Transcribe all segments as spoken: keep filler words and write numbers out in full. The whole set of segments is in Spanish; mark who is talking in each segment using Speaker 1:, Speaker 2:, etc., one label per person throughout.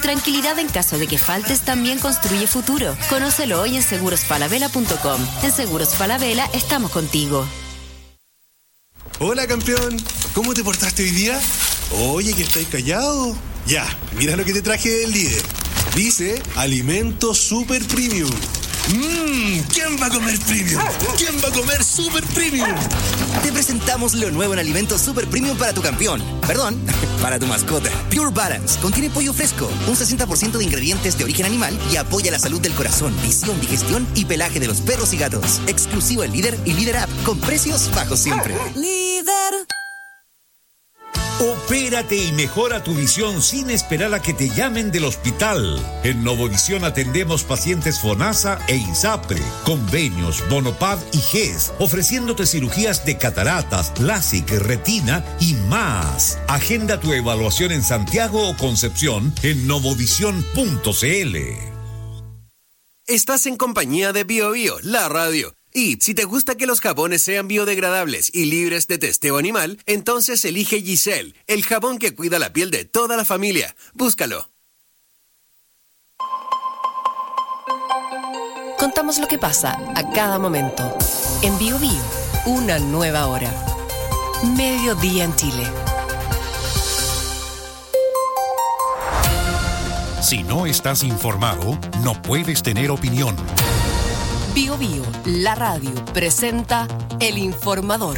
Speaker 1: tranquilidad en caso de que faltes también construye futuro. Conócelo hoy en seguros falabella punto com. En Seguros Falabella estamos contigo.
Speaker 2: Hola, campeón. ¿Cómo te portaste hoy día? Oye, que estáis callado. Ya, mira lo que te traje del líder. Dice Alimento Super Premium. Mmm, ¿quién va a comer premium? ¿Quién va a comer super premium?
Speaker 3: Te presentamos lo nuevo en Alimento Super Premium para tu campeón. Perdón, para tu mascota. Pure Balance contiene pollo fresco, un sesenta por ciento de ingredientes de origen animal y apoya la salud del corazón, visión, digestión y pelaje de los perros y gatos. Exclusivo en Líder y Líder App, con precios bajos siempre.
Speaker 4: Líder.
Speaker 5: Opérate y mejora tu visión sin esperar a que te llamen del hospital. En Novovisión atendemos pacientes FONASA e INSAPRE, convenios, Bonopad y G E S, ofreciéndote cirugías de cataratas, LASIK, retina y más. Agenda tu evaluación en Santiago o Concepción en novovisión punto cl.
Speaker 6: Estás en compañía de Bio Bio, la radio. Y si te gusta que los jabones sean biodegradables y libres de testeo animal, entonces elige Giselle, el jabón que cuida la piel de toda la familia. Búscalo.
Speaker 7: Contamos lo que pasa a cada momento. En Bio Bio, una nueva hora. Mediodía en Chile.
Speaker 8: Si no estás informado, no puedes tener opinión.
Speaker 7: Bio Bio, la radio, presenta El Informador.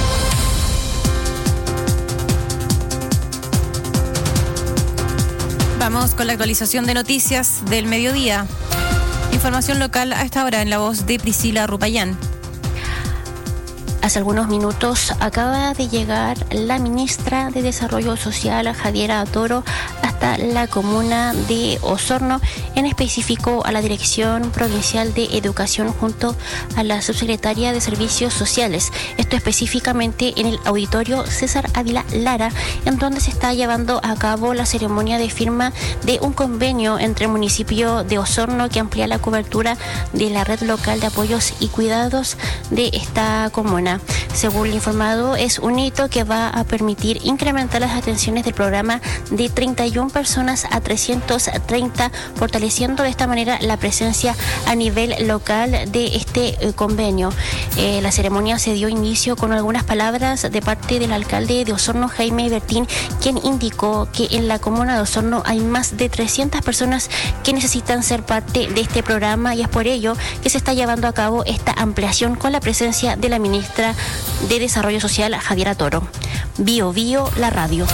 Speaker 9: Vamos con la actualización de noticias del mediodía. Información local a esta hora en la voz de Priscila Rupayán.
Speaker 10: Hace algunos minutos acaba de llegar la ministra de Desarrollo Social, Javiera Toro, hasta la comuna de Osorno, en específico a la Dirección Provincial de Educación junto a la subsecretaria de Servicios Sociales. Esto específicamente en el auditorio César Ávila Lara, en donde se está llevando a cabo la ceremonia de firma de un convenio entre el municipio de Osorno que amplía la cobertura de la red local de apoyos y cuidados de esta comuna. Según lo informado, es un hito que va a permitir incrementar las atenciones del programa de treinta y una personas a trescientos treinta, fortaleciendo de esta manera la presencia a nivel local de este eh, convenio. Eh, la ceremonia se dio inicio con algunas palabras de parte del alcalde de Osorno, Jaime Bertín, quien indicó que en la comuna de Osorno hay más de trescientas personas que necesitan ser parte de este programa y es por ello que se está llevando a cabo esta ampliación con la presencia de la ministra de Desarrollo Social, Javiera Toro. Bio Bio, la radio.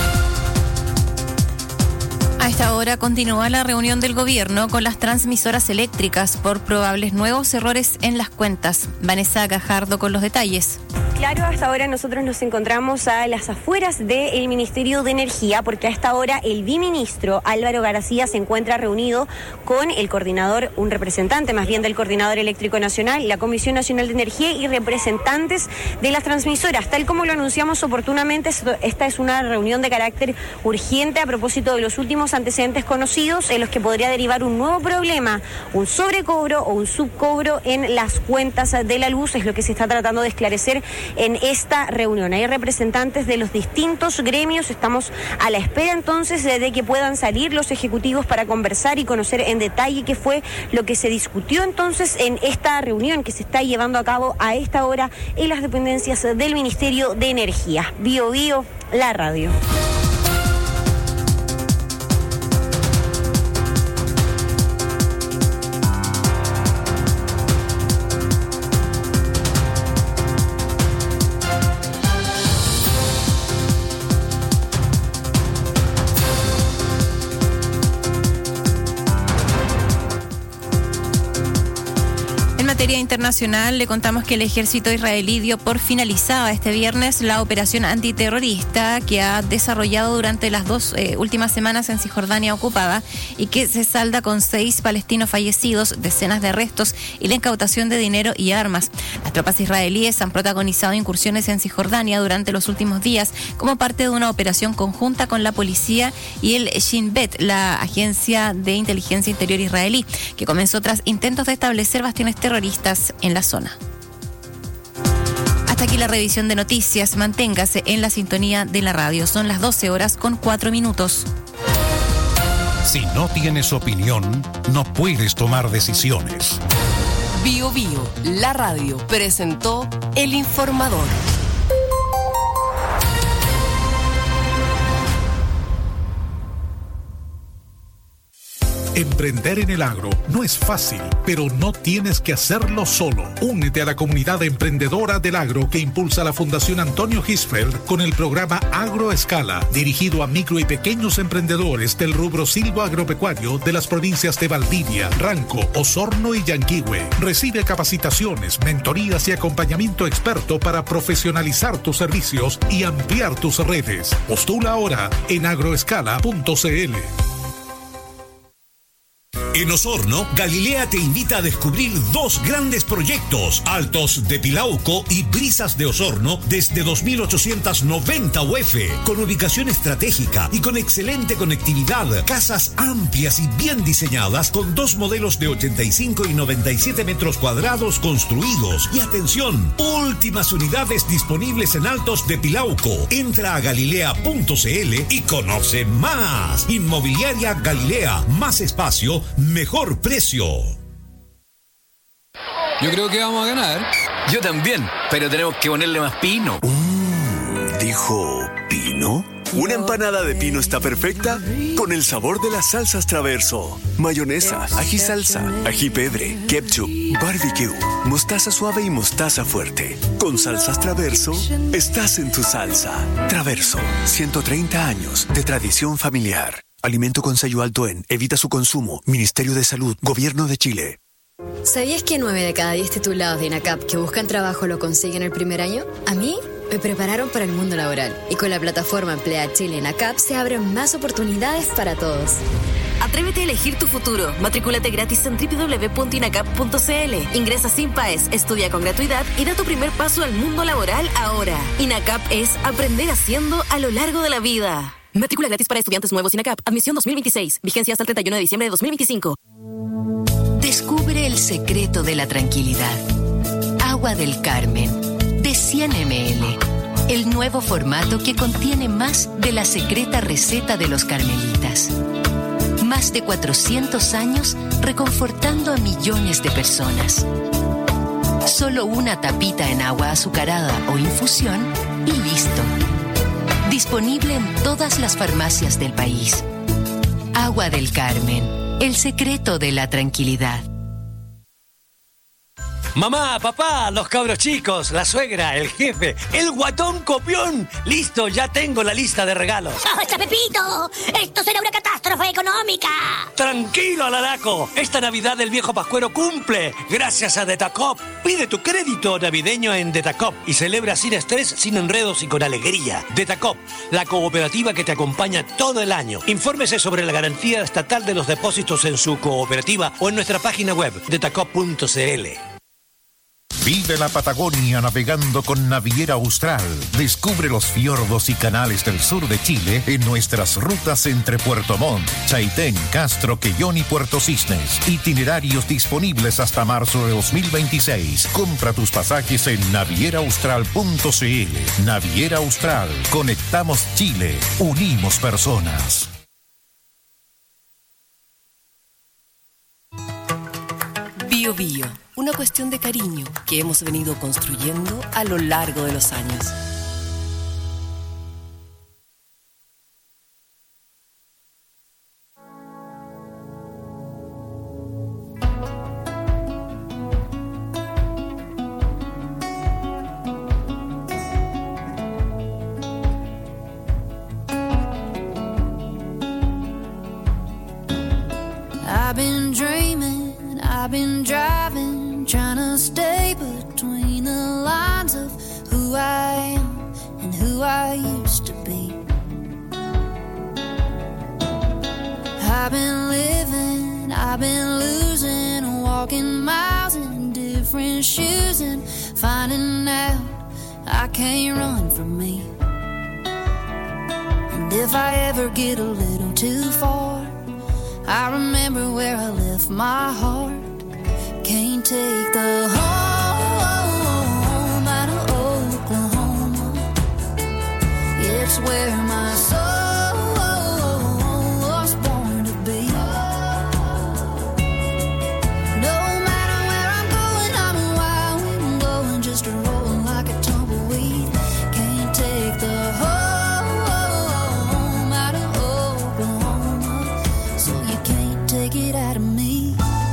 Speaker 9: A esta hora continúa la reunión del gobierno con las transmisoras eléctricas por probables nuevos errores en las cuentas. Vanessa Gajardo con los detalles.
Speaker 11: Claro, hasta ahora nosotros nos encontramos a las afueras del Ministerio de Energía, porque a esta hora el biministro Álvaro García se encuentra reunido con el coordinador, un representante más bien del Coordinador Eléctrico Nacional, la Comisión Nacional de Energía y representantes de las transmisoras. Tal como lo anunciamos oportunamente, esta es una reunión de carácter urgente a propósito de los últimos antecedentes conocidos en los que podría derivar un nuevo problema, un sobrecobro o un subcobro en las cuentas de la luz, es lo que se está tratando de esclarecer en esta reunión. Hay representantes de los distintos gremios, estamos a la espera entonces de que puedan salir los ejecutivos para conversar y conocer en detalle qué fue lo que se discutió entonces en esta reunión que se está llevando a cabo a esta hora en las dependencias del Ministerio de Energía. Bio Bio, la radio.
Speaker 9: En materia internacional, le contamos que el ejército israelí dio por finalizada este viernes la operación antiterrorista que ha desarrollado durante las dos eh, últimas semanas en Cisjordania ocupada y que se salda con seis palestinos fallecidos, decenas de arrestos y la incautación de dinero y armas. Las tropas israelíes han protagonizado incursiones en Cisjordania durante los últimos días como parte de una operación conjunta con la policía y el Shin Bet, la agencia de inteligencia interior israelí, que comenzó tras intentos de establecer bastiones terroristas en la zona. Hasta aquí la revisión de noticias. Manténgase en la sintonía de la radio. Son las doce horas con cuatro minutos.
Speaker 8: Si no tienes opinión, no puedes tomar decisiones.
Speaker 7: Bio Bio, la radio, presentó El Informador.
Speaker 8: Emprender en el agro no es fácil, pero no tienes que hacerlo solo. Únete a la comunidad emprendedora del agro que impulsa la Fundación Antonio Hirschfeld con el programa Agroescala, dirigido a micro y pequeños emprendedores del rubro silvoagropecuario de las provincias de Valdivia, Ranco, Osorno y Yanquihue. Recibe capacitaciones, mentorías y acompañamiento experto para profesionalizar tus servicios y ampliar tus redes. Postula ahora en agroescala punto c l.
Speaker 5: En Osorno, Galilea te invita a descubrir dos grandes proyectos, Altos de Pilauco y Brisas de Osorno, desde dos mil ochocientos noventa U F, con ubicación estratégica y con excelente conectividad, casas amplias y bien diseñadas, con dos modelos de ochenta y cinco y noventa y siete metros cuadrados construidos. Y atención, últimas unidades disponibles en Altos de Pilauco. Entra a galilea punto c l y conoce más. Inmobiliaria Galilea, más espacio, mejor precio.
Speaker 4: Yo creo que vamos a ganar.
Speaker 12: Yo también, pero tenemos que ponerle más pino.
Speaker 13: Mm, ¿dijo pino? Una empanada de pino está perfecta con el sabor de las salsas Traverso. Mayonesa, ají salsa, ají pedre, ketchup, barbecue, mostaza suave y mostaza fuerte. Con salsas Traverso, estás en tu salsa. Traverso, ciento treinta años de tradición familiar. Alimento con sello alto en, evita su consumo, Ministerio de Salud, Gobierno de Chile.
Speaker 14: ¿Sabías que nueve de cada diez titulados de INACAP que buscan trabajo lo consiguen el primer año? A mí me prepararon para el mundo laboral y con la plataforma Emplea Chile INACAP se abren más oportunidades para todos.
Speaker 15: Atrévete a elegir tu futuro. Matrículate gratis en doble u doble u doble u punto inacap punto c l. Ingresa sin P A E S, estudia con gratuidad y da tu primer paso al mundo laboral ahora. INACAP es aprender haciendo a lo largo de la vida. Matrícula gratis para estudiantes nuevos INACAP. Admisión dos mil veintiséis. Vigencia hasta el treinta y uno de diciembre de dos mil veinticinco.
Speaker 1: Descubre el secreto de la tranquilidad. Agua del Carmen, de cien mililitros. El nuevo formato que contiene más de la secreta receta de los carmelitas. Más de cuatrocientos años reconfortando a millones de personas. Solo una tapita en agua azucarada o infusión y listo. Disponible en todas las farmacias del país. Agua del Carmen, el secreto de la tranquilidad.
Speaker 16: Mamá, papá, los cabros chicos, la suegra, el jefe, el guatón copión. Listo, ya tengo la lista de regalos.
Speaker 17: ¡Basta, Pepito! ¡Esto será una catástrofe económica!
Speaker 16: Tranquilo, Alaraco. Esta Navidad el viejo Pascuero cumple. Gracias a Detacop. Pide tu crédito navideño en Detacop y celebra sin estrés, sin enredos y con alegría. Detacop, la cooperativa que te acompaña todo el año. Infórmese sobre la garantía estatal de los depósitos en su cooperativa o en nuestra página web detacop punto c l.
Speaker 8: Vive la Patagonia navegando con Naviera Austral. Descubre los fiordos y canales del sur de Chile en nuestras rutas entre Puerto Montt, Chaitén, Castro, Quellón y Puerto Cisnes. Itinerarios disponibles hasta marzo de dos mil veintiséis. Compra tus pasajes en naviera austral punto c l. Naviera Austral. Conectamos Chile. Unimos personas.
Speaker 7: Bio Bio, una cuestión de cariño que hemos venido construyendo a lo largo de los años.
Speaker 18: I've been dreaming, I've been driving, trying to stay between the lines of who I am and who I used to be. I've been living, I've been losing, walking miles in different shoes and finding out I can't run from me. And if I ever get a little too far, I remember where I left my heart. Can't take the home out of Oklahoma. It's where my soul was born to be. take it out of me.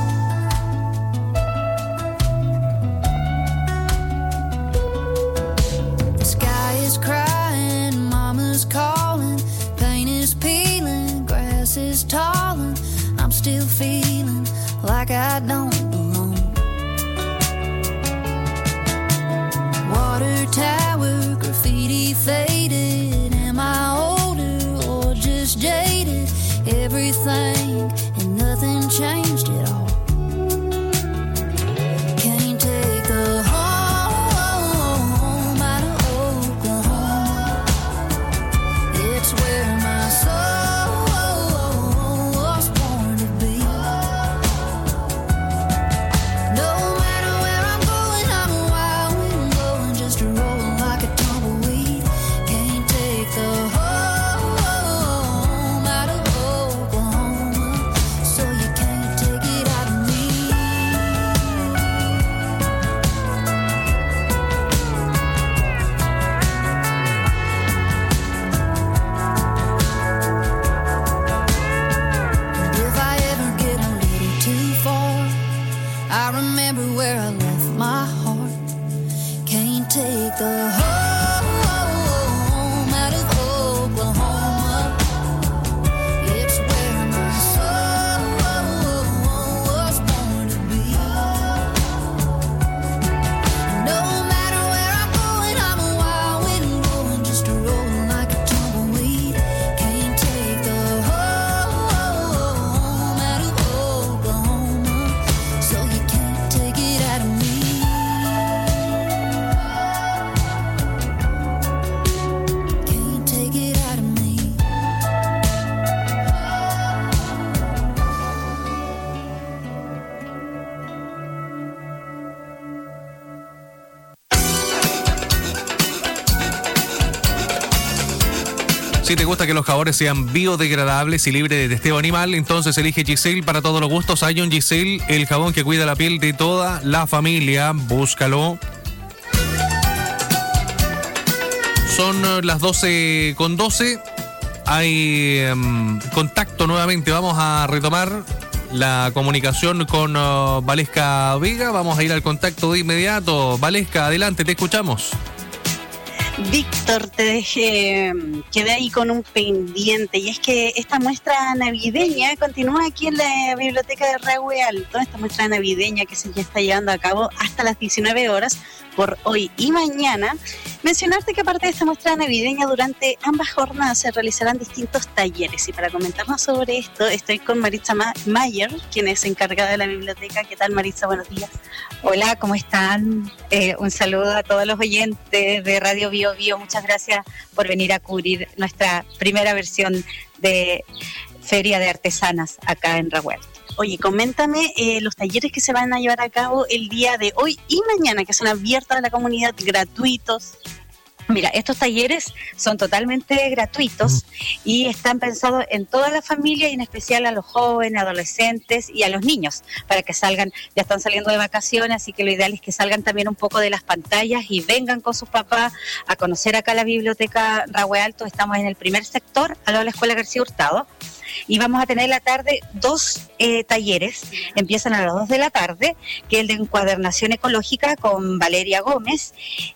Speaker 18: The sky is crying, mama's calling, paint is peeling, grass is talling. I'm still feeling like I don't belong. Water tower, graffiti faded. Am I older or just jaded? Everything and nothing changed at all. Can't take the home out of Oklahoma. It's where my soul was born to be. No matter where I'm going, I'm a wild wind blowing, just rolling like a tumbleweed. Can't take the home out of Oklahoma, so you can't take it out of me. If I ever get a little too far, I remember where I left my heart. Can't take the home out of Oklahoma. It's where my soul was born to be. No matter where I'm going, I'm a wild wind blowing, just rolling like a tumbleweed. Can't take the home out of Oklahoma, so you can't take it out of me. Can't take it out of me.
Speaker 4: Si te gusta que los jabones sean biodegradables y libres de testeo animal, entonces elige Giselle para todos los gustos. Ion Giselle, el jabón que cuida la piel de toda la familia. Búscalo. Son eh, las doce con doce. Hay em, contacto nuevamente. Vamos a retomar la comunicación con uh, Valesca Vega. Vamos a ir al contacto de inmediato. Valesca, adelante, te escuchamos.
Speaker 19: Víctor, te dejé, quedé ahí con un pendiente, y es que esta muestra navideña continúa aquí en la biblioteca de Rahue Alto, esta muestra navideña que se ya está llevando a cabo hasta las diecinueve horas por hoy y mañana. Mencionarte que aparte de esta muestra navideña, durante ambas jornadas se realizarán distintos talleres, y para comentarnos sobre esto estoy con Maritza Ma- Mayer, quien es encargada de la biblioteca. ¿Qué tal, Maritza? Buenos días.
Speaker 20: Hola, ¿cómo están? Eh, un saludo a todos los oyentes de Radio Bio Bio. Muchas gracias por venir a cubrir nuestra primera versión de Feria de Artesanas acá en Rahue Alto.
Speaker 19: Oye, coméntame eh, los talleres que se van a llevar a cabo el día de hoy y mañana, que son abiertos a la comunidad, gratuitos.
Speaker 20: Mira, estos talleres son totalmente gratuitos y están pensados en toda la familia, y en especial a los jóvenes, adolescentes y a los niños, para que salgan. Ya están saliendo de vacaciones, así que lo ideal es que salgan también un poco de las pantallas y vengan con sus papás a conocer acá la biblioteca Rahue Alto. Estamos en el primer sector, al lado de la Escuela García Hurtado, y vamos a tener en la tarde dos eh, talleres. Empiezan a las dos de la tarde, que es el de encuadernación ecológica con Valeria Gómez.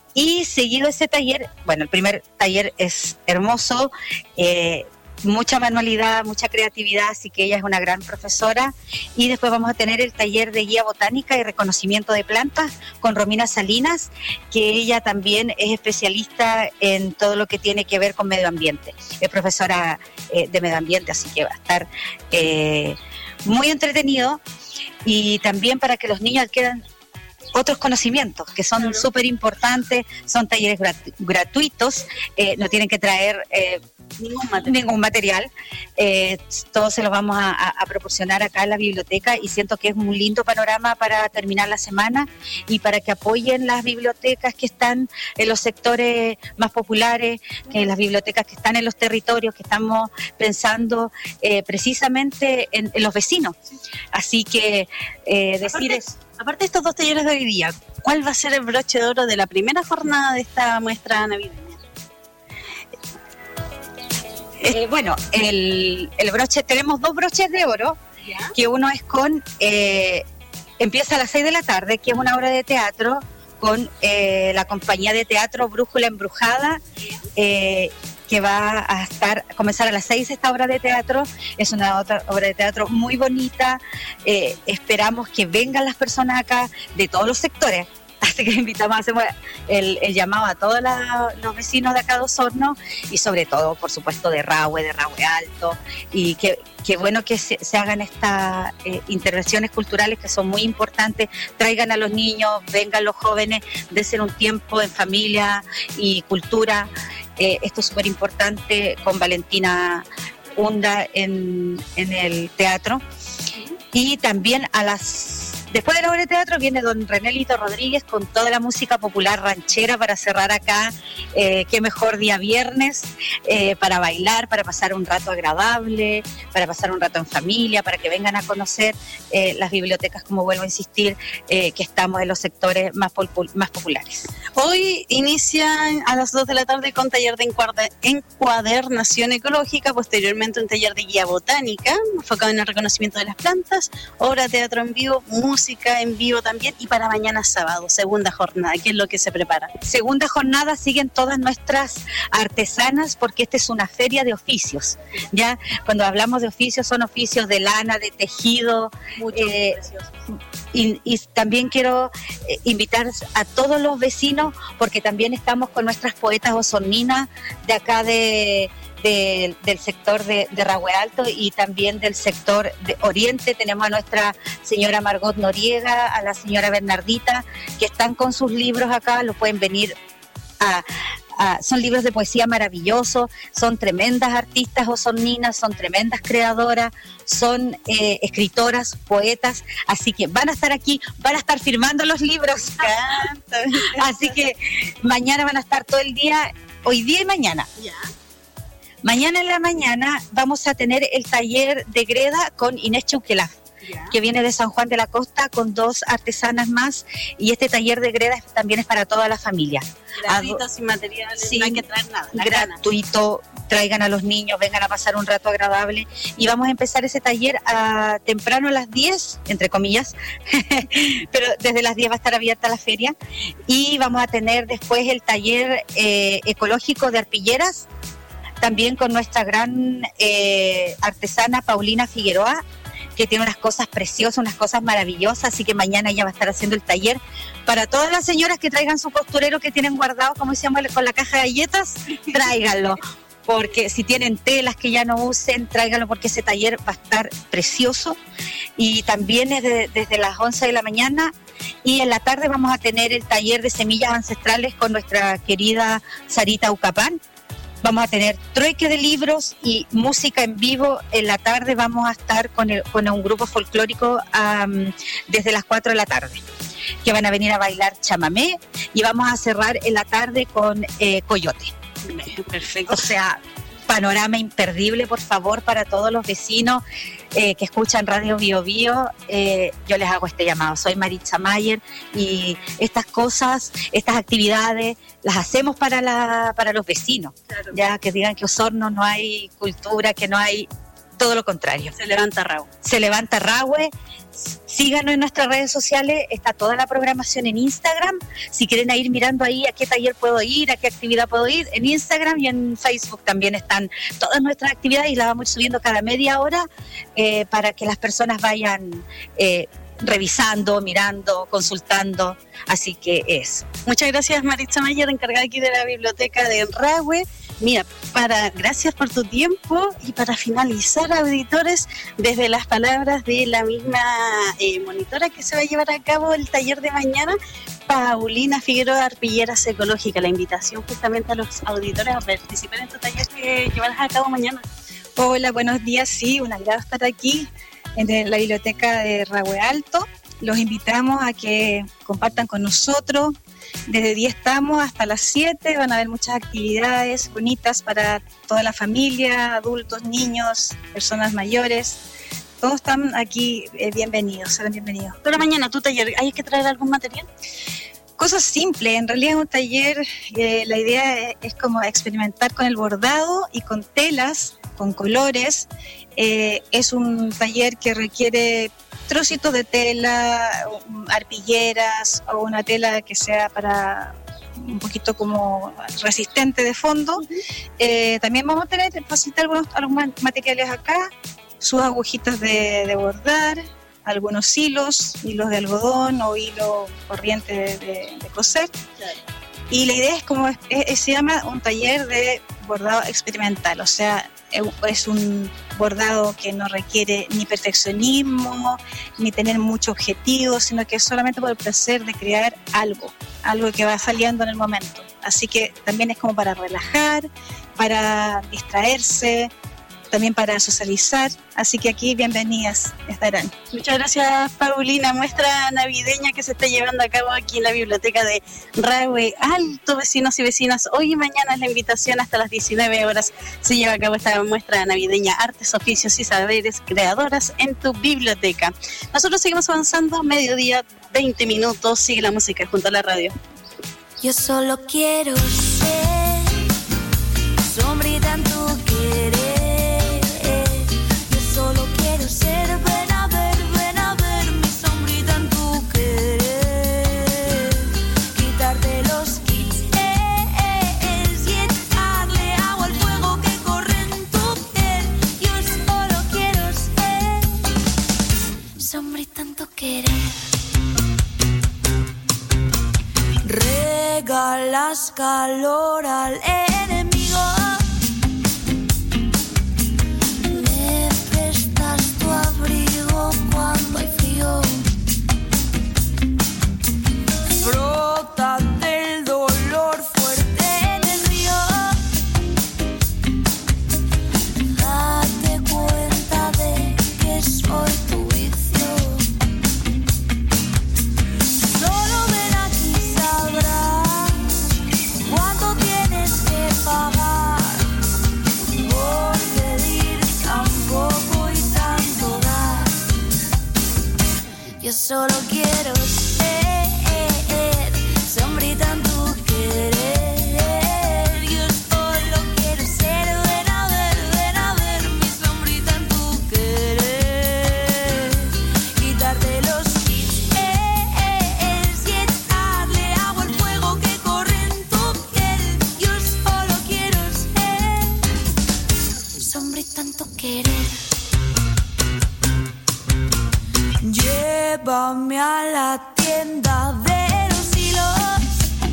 Speaker 20: Y seguido ese taller, bueno, el primer taller es hermoso, eh, mucha manualidad, mucha creatividad, así que ella es una gran profesora. Y después vamos a tener el taller de guía botánica y reconocimiento de plantas con Romina Salinas, que ella también es especialista en todo lo que tiene que ver con medio ambiente. Es profesora eh, de medio ambiente, así que va a estar eh, muy entretenido, y también para que los niños adquieran otros conocimientos que son súper importantes. Son talleres gratu- gratuitos, eh, no tienen que traer eh, ningún material, ningún material. Eh, todos se los vamos a, a, a proporcionar acá en la biblioteca, y siento que es un lindo panorama para terminar la semana y para que apoyen las bibliotecas que están en los sectores más populares, que las bibliotecas que están en los territorios, que estamos pensando eh, precisamente en, en los vecinos. Así que eh, decir eso.
Speaker 19: Aparte de estos dos talleres de hoy día, ¿cuál va a ser el broche de oro de la primera jornada de esta muestra navideña?
Speaker 20: Eh, bueno, el, el broche, tenemos dos broches de oro. que uno es con, eh, empieza a las seis de la tarde, que es una obra de teatro con eh, la compañía de teatro Brújula Embrujada, eh, que va a estar, a comenzar a las seis esta obra de teatro. Es una otra obra de teatro muy bonita. Eh, esperamos que vengan las personas acá de todos los sectores. Así que invitamos, hacemos el, el llamado a todos la, los vecinos de acá de Osorno y sobre todo, por supuesto, de Rahue, de Rahue Alto. Y que, que bueno que se, se hagan estas eh, intervenciones culturales que son muy importantes. Traigan a los niños, vengan los jóvenes, desen un tiempo en familia y cultura. Eh, esto es súper importante con Valentina Hunda en, en el teatro. Y también a las... Después de la obra de teatro viene don Renelito Rodríguez con toda la música popular ranchera para cerrar acá. Eh, qué mejor día viernes eh, para bailar, para pasar un rato agradable, para pasar un rato en familia, para que vengan a conocer eh, las bibliotecas, como vuelvo a insistir, eh, que estamos en los sectores más, popul- más populares.
Speaker 19: Hoy inician a las dos de la tarde con taller de encuadre- encuadernación ecológica, posteriormente un taller de guía botánica, enfocado en el reconocimiento de las plantas, obra de teatro en vivo, música en vivo también, y para mañana sábado, segunda jornada. ¿Qué es lo que se prepara?
Speaker 20: Segunda jornada siguen todas nuestras artesanas, porque esta es una feria de oficios. Ya cuando hablamos de oficios, son oficios de lana, de tejido. Eh, y, y también quiero eh, invitar a todos los vecinos, porque también estamos con nuestras poetas osorninas de acá de... De, del sector de, de Rahue Alto y también del sector de Oriente. Tenemos a nuestra señora Margot Noriega, a la señora Bernardita, que están con sus libros acá. Lo pueden venir a, a son libros de poesía maravillosos, son tremendas artistas osorninas, son tremendas creadoras, son eh, escritoras, poetas, así que van a estar aquí, van a estar firmando los libros. Así que mañana van a estar todo el día, hoy día y mañana.
Speaker 19: Ya.
Speaker 20: Mañana en la mañana vamos a tener el taller de greda con Inés Chauquelaf, que viene de San Juan de la Costa con dos artesanas más, y este taller de greda también es para toda la familia.
Speaker 19: Gratuito, sin materiales,
Speaker 20: sí,
Speaker 19: no hay que traer nada.
Speaker 20: Gratuito, traigan a los niños, vengan a pasar un rato agradable, y vamos a empezar ese taller a, temprano a las diez, entre comillas, pero desde las diez va a estar abierta la feria, y vamos a tener después el taller eh, ecológico de arpilleras, también con nuestra gran eh, artesana Paulina Figueroa, que tiene unas cosas preciosas, unas cosas maravillosas, así que mañana ella va a estar haciendo el taller para todas las señoras que traigan su costurero que tienen guardado, como decíamos, con la caja de galletas, tráiganlo, porque si tienen telas que ya no usen, tráiganlo, porque ese taller va a estar precioso. Y también es de, desde las once de la mañana, y en la tarde vamos a tener el taller de semillas ancestrales con nuestra querida Sarita Ucapán. Vamos a tener trueque de libros y música en vivo. En la tarde vamos a estar con, el, con un grupo folclórico um, desde las cuatro de la tarde, que van a venir a bailar chamamé, y vamos a cerrar en la tarde con eh, coyote.
Speaker 19: Perfecto.
Speaker 20: O sea, panorama imperdible, por favor, para todos los vecinos eh, que escuchan Radio Bio Bio. Eh, yo les hago este llamado. Soy Maritza Mayer, y estas cosas, estas actividades, las hacemos para la para los vecinos. Claro. Ya que digan que Osorno no hay cultura, que no hay... Todo lo contrario.
Speaker 19: Se levanta Rahue.
Speaker 20: Se levanta Rahue. Síganos en nuestras redes sociales, está toda la programación en Instagram. Si quieren ir mirando ahí a qué taller puedo ir, a qué actividad puedo ir, en Instagram y en Facebook también están todas nuestras actividades, y las vamos subiendo cada media hora eh, para que las personas vayan eh, revisando, mirando, consultando. Así que eso.
Speaker 19: Muchas gracias, Maritza Mayer, encargada aquí de la biblioteca de Rahue. Mira, para, gracias por tu tiempo, y para finalizar, auditores, desde las palabras de la misma eh, monitora que se va a llevar a cabo el taller de mañana, Paulina Figueroa, Arpilleras Ecológicas, la invitación justamente a los auditores a participar en tu taller que llevarás a cabo mañana.
Speaker 21: Hola, buenos días, sí, un agrado estar aquí en la biblioteca de Rahue Alto. Los invitamos a que compartan con nosotros. Desde diez estamos hasta las siete, van a haber muchas actividades bonitas para toda la familia, adultos, niños, personas mayores. Todos están aquí eh, bienvenidos, serán bienvenidos.
Speaker 19: Pero mañana tu taller, ¿hay que traer algún material?
Speaker 21: Cosas simples, en realidad es un taller, eh, la idea es, es como experimentar con el bordado y con telas, con colores. Eh, es un taller que requiere trocitos de tela, arpilleras o una tela que sea para un poquito como resistente de fondo. Eh, también vamos a tener, facilitar algunos, algunos materiales acá, sus agujitas de, de bordar, algunos hilos, hilos de algodón o hilo corriente de, de, de coser. Claro. Y la idea es como, es, es, se llama un taller de bordado experimental, o sea, es un bordado que no requiere ni perfeccionismo, ni tener mucho objetivo, sino que es solamente por el placer de crear algo, algo que va saliendo en el momento. Así que también es como para relajar, para distraerse, también para socializar, así que aquí bienvenidas estarán.
Speaker 19: Muchas gracias, Paulina. Muestra navideña que se está llevando a cabo aquí en la biblioteca de Rahue Alto. Vecinos y vecinas, hoy y mañana es la invitación, hasta las diecinueve horas se lleva a cabo esta muestra navideña, artes, oficios y saberes creadoras en tu biblioteca. Nosotros seguimos avanzando, mediodía, veinte minutos, sigue la música junto a la radio.
Speaker 18: Yo solo quiero ser sombrita en tu querer. Solo quiero ser, ven a ver, ven a ver mi sombrita en tu querer. Quitarte los kits y echarle agua al fuego que corre en tu piel. Yo solo quiero ser sombrita en tu querer. Regalas calor al enemigo. Cuando hay frío, frótate el dolor fuerte en el río. Date cuenta de que soy tu vicio. Solo ven aquí, sabrás cuánto tienes que pagar por pedir tan poco y tanto dar. Yo solo quiero ser sombrita en tu querer. Yo solo quiero ser, ven a ver, ven a ver mi sombrita en tu querer. Quitarte los kits y echarle agua al fuego que corre en tu piel. Yo solo quiero ser sombrita en tu querer. Llévame a la tienda de los hilos,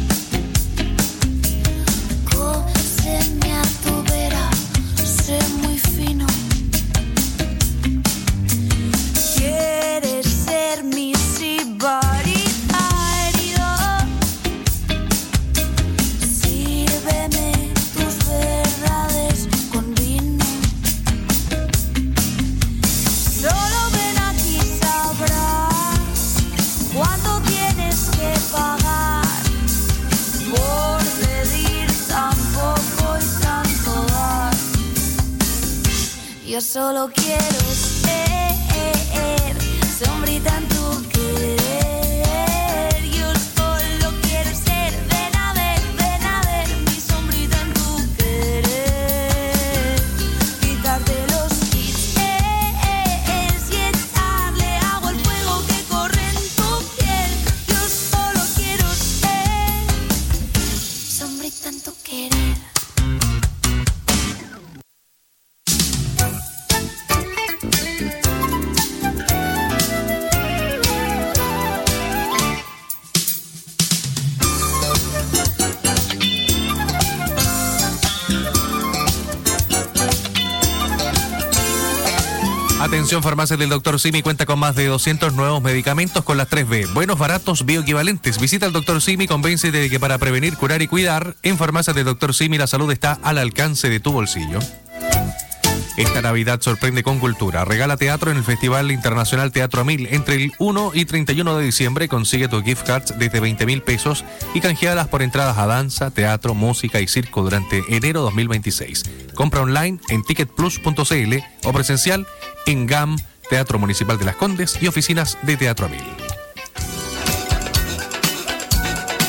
Speaker 18: cóseme a tu vera, sé muy fino. ¿Quieres ser mi sibarita herido? Sírveme tus verdades con vino. Solo ven aquí, sabrás cuánto tienes que pagar por pedir tan poco y tanto dar. Yo solo quiero ser sombrita en tu querer. Yo solo quiero ser, ven a ver, ven a ver mi sombrita en tu querer. Quitarte los kits y echarle agua al fuego que corre en tu piel. Yo solo quiero ser sombrita en tu querer.
Speaker 4: Atención, Farmacias del doctor Simi cuenta con más de doscientos nuevos medicamentos con las tres B. Buenos, baratos, bioequivalentes. Visita al doctor Simi, convéncete de que para prevenir, curar y cuidar, en Farmacias del doctor Simi la salud está al alcance de tu bolsillo. Esta Navidad sorprende con cultura. Regala teatro en el Festival Internacional Teatro a Mil. Entre el uno y treinta y uno de diciembre consigue tus gift cards desde veinte mil pesos y canjeadas por entradas a danza, teatro, música y circo durante enero dos mil veintiséis. Compra online en ticket plus punto c l o presencial en G A M, Teatro Municipal de Las Condes y oficinas de Teatro a Mil.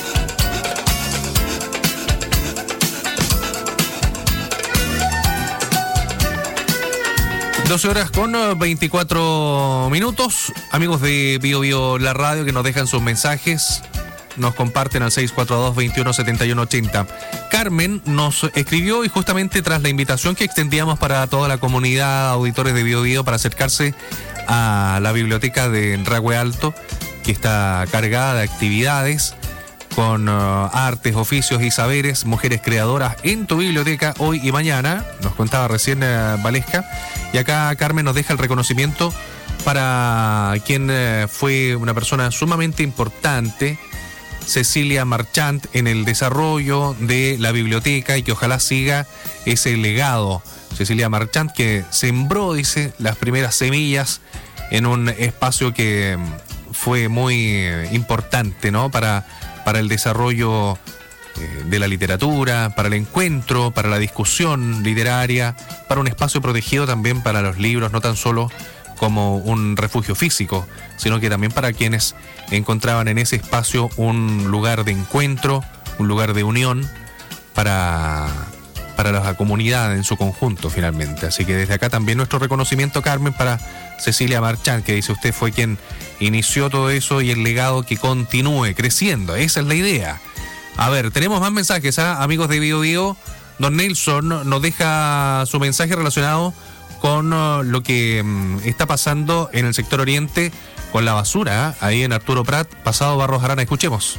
Speaker 4: doce horas con veinticuatro minutos. Amigos de Bio Bio La Radio que nos dejan sus mensajes, nos comparten al seis cuatro dos, veintiuno, setenta y uno, ochenta. Carmen nos escribió y justamente tras la invitación que extendíamos para toda la comunidad, auditores de Bio Bio, para acercarse a la biblioteca de Ragüe Alto, que está cargada de actividades con uh, artes, oficios y saberes, mujeres creadoras en tu biblioteca hoy y mañana, nos contaba recién uh, Valesca, y acá Carmen nos deja el reconocimiento para quien uh, fue una persona sumamente importante, Cecilia Marchant, en el desarrollo de la biblioteca, y que ojalá siga ese legado. Cecilia Marchant, que sembró, dice, las primeras semillas en un espacio que fue muy importante, ¿no? Para para el desarrollo eh, de la literatura, para el encuentro, para la discusión literaria, para un espacio protegido también para los libros, no tan solo como un refugio físico, sino que también para quienes encontraban en ese espacio un lugar de encuentro, un lugar de unión para, para la comunidad en su conjunto finalmente. Así que desde acá también nuestro reconocimiento, Carmen, para Cecilia Marchant, que dice usted fue quien inició todo eso y el legado que continúe creciendo. Esa es la idea. A ver, tenemos más mensajes, ¿eh? Amigos de Bio Bio. Don Nelson nos deja su mensaje relacionado con uh, lo que um, está pasando en el sector oriente con la basura, ¿eh? Ahí en Arturo Prat, pasado Barros Arana. Escuchemos.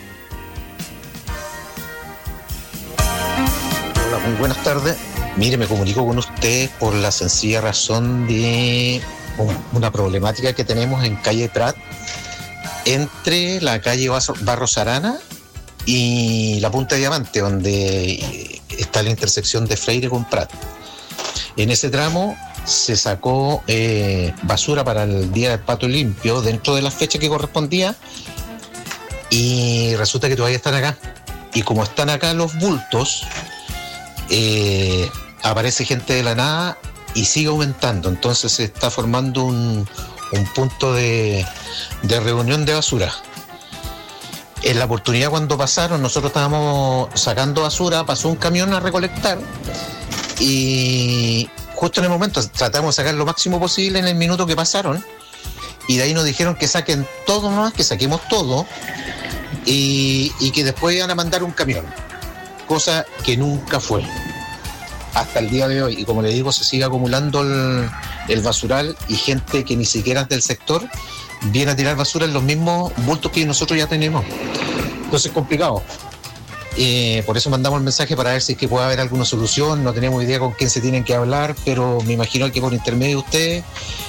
Speaker 2: Hola, muy buenas tardes. Mire, me comunico con usted por la sencilla razón de una problemática que tenemos en calle Prat, entre la calle Barros Arana y la Punta de Diamante, donde está la intersección de Freire con Prat. En ese tramo se sacó eh, basura para el Día del Patio Limpio dentro de la fecha que correspondía, y resulta que todavía están acá. Y como están acá los bultos, eh, aparece gente de la nada y sigue aumentando. Entonces se está formando un, un punto de, de reunión de basura. En la oportunidad cuando pasaron, nosotros estábamos sacando basura, pasó un camión a recolectar y justo en el momento tratamos de sacar lo máximo posible en el minuto que pasaron, y de ahí nos dijeron que saquen todo más, que saquemos todo y, y que después iban a mandar un camión, cosa que nunca fue hasta el día de hoy. Y como le digo, se sigue acumulando el, el basural, y gente que ni siquiera es del sector viene a tirar basura en los mismos bultos que nosotros ya tenemos. Entonces es complicado. Eh, por eso mandamos el mensaje para ver si es que puede haber alguna solución. No tenemos idea con quién se tienen que hablar, pero me imagino que por intermedio de ustedes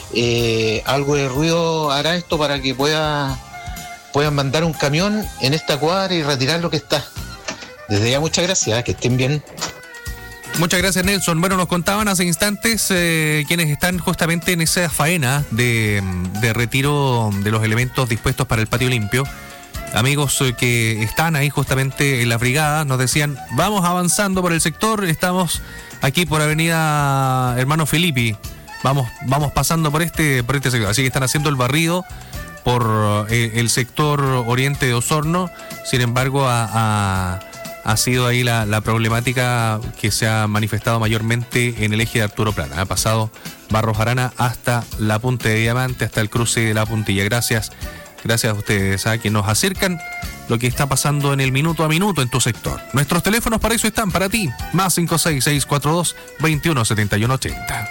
Speaker 2: eh, algo de ruido hará esto para que pueda puedan mandar un camión en esta cuadra y retirar lo que está. Desde ya muchas gracias, que estén bien.
Speaker 4: Muchas gracias, Nelson. Bueno, nos contaban hace instantes eh, quienes están justamente en esa faena de, de retiro de los elementos dispuestos para el patio limpio. Amigos eh, que están ahí justamente en la brigada nos decían, vamos avanzando por el sector, estamos aquí por Avenida Hermano Filippi, vamos, vamos pasando por este, por este sector. Así que están haciendo el barrido por eh, el sector oriente de Osorno. Sin embargo, a... a ha sido ahí la, la problemática que se ha manifestado mayormente en el eje de Arturo Prat. Ha pasado Barros Arana hasta la Punta de Diamante, hasta el cruce de la Puntilla. Gracias, gracias a ustedes, a quienes nos acercan lo que está pasando en el minuto a minuto en tu sector. Nuestros teléfonos para eso están, para ti. Más cinco seis seis cuatro dos, veintiuno, setenta y uno, ochenta.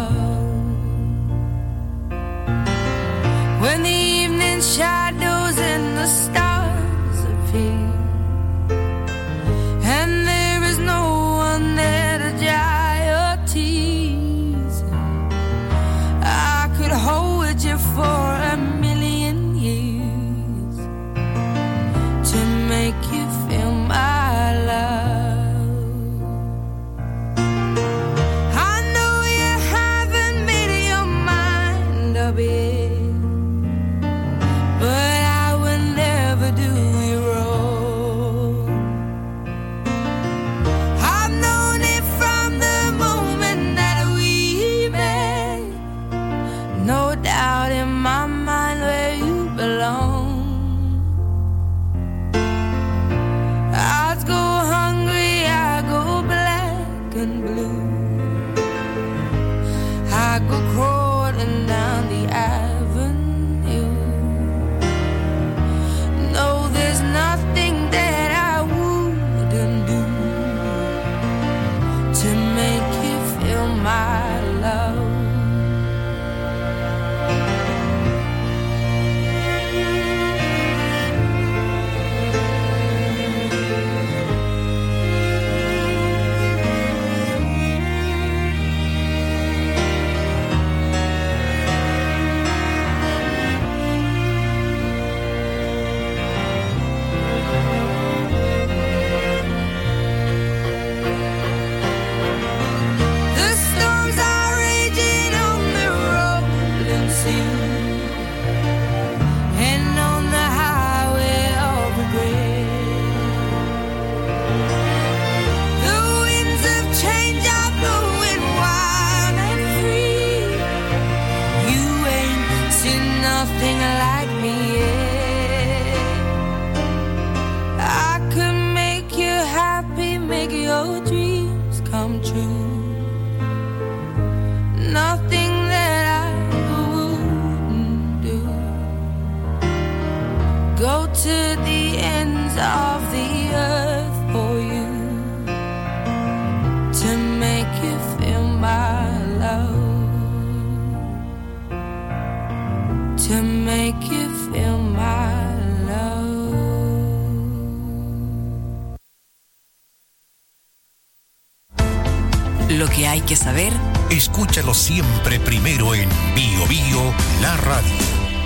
Speaker 18: When the evening shadows make you feel my love. I know you haven't made your mind up yet, but I will never do you wrong. I've known it from the moment that we met. No doubt in my mind where you belong. I go hungry, I go black and blue. I go crawling down the avenue. No, there's nothing that I wouldn't do to make you feel my love. The storms are raging on the rolling sea and on the highway of regret. The winds of change are blowing wild and free. You ain't seen nothing like me yet. I could make you happy, make your dreams come true. Nothing that I wouldn't do. Go to the ends of the earth for you to make you feel my love. To make you feel my love.
Speaker 7: Lo que hay que saber.
Speaker 8: Escúchalo siempre primero en Bio Bio, la radio.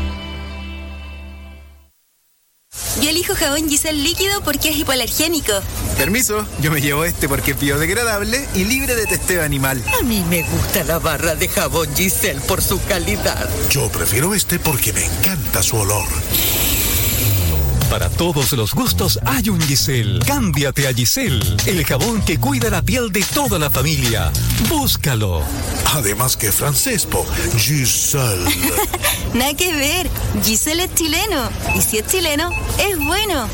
Speaker 15: Yo elijo jabón Giselle líquido porque es hipoalergénico.
Speaker 3: Permiso, yo me llevo este porque es biodegradable y libre de testeo animal.
Speaker 22: A mí me gusta la barra de jabón Giselle por su calidad.
Speaker 8: Yo prefiero este porque me encanta su olor.
Speaker 23: Para todos los gustos hay un Giselle. Cámbiate a Giselle, el jabón que cuida la piel de toda la familia. Búscalo.
Speaker 8: Además que francés, po. Giselle.
Speaker 15: Nada que ver. Giselle es chileno. Y si es chileno, es bueno.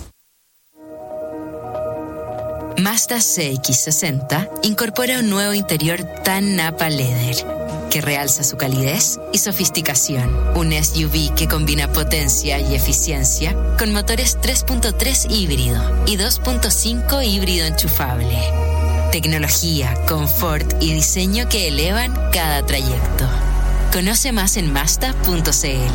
Speaker 24: Mazda C X sesenta incorpora un nuevo interior tan Napa Leather que realza su calidez y sofisticación. Un S U V que combina potencia y eficiencia con motores tres punto tres híbrido y dos punto cinco híbrido enchufable. Tecnología, confort y diseño que elevan cada trayecto. Conoce más en Mazda punto c l.